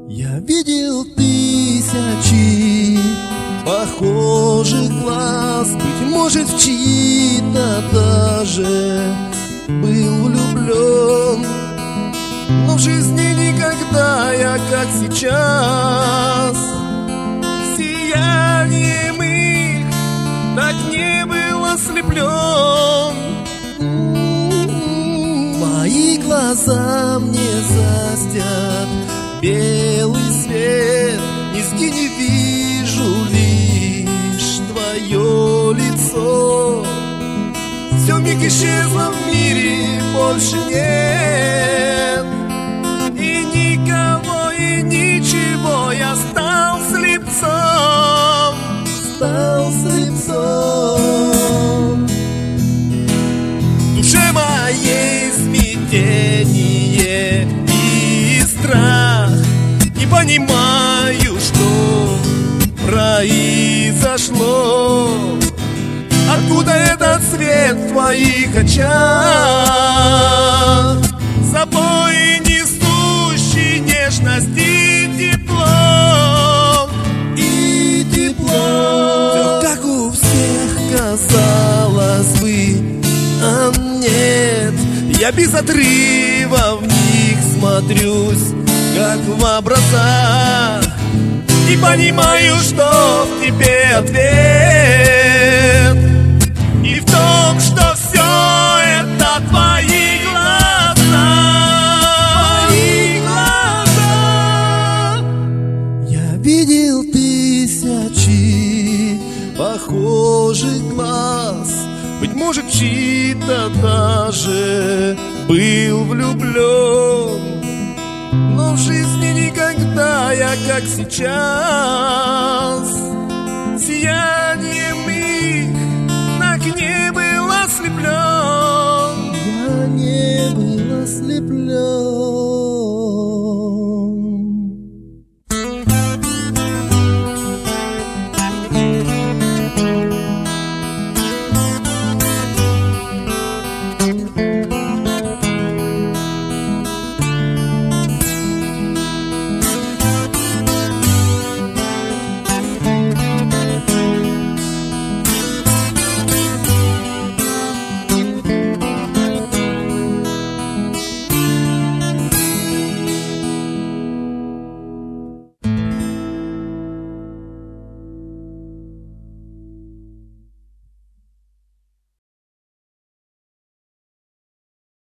Я видел тысячи похожих глаз, быть может, в чьи-то даже был влюблен, но в жизни никогда я, как сейчас, сиянием их так не был ослеплен. Мои глаза мне застят белый свет, низги не вижу, лишь твое лицо. Все вмиг исчезло в мире, больше нет и никого, и ничего. Я стал слепцом, стал слепцом. В душе моей смятение и страх, не понимаю, что произошло. Откуда этот свет в твоих очах, с собой несущий нежность и тепло, и тепло? Все как у всех, казалось бы, а нет, я без отрыва в них смотрюсь, как в образа, и понимаю, что в тебе ответ, и в том, что все это твои глаза, твои глаза. Я видел тысячи похожих глаз, быть может, в чьи-то даже был влюблен, но в жизни никогда я, как сейчас, сиянием их так не был ослеплен. Я не был ослеплен.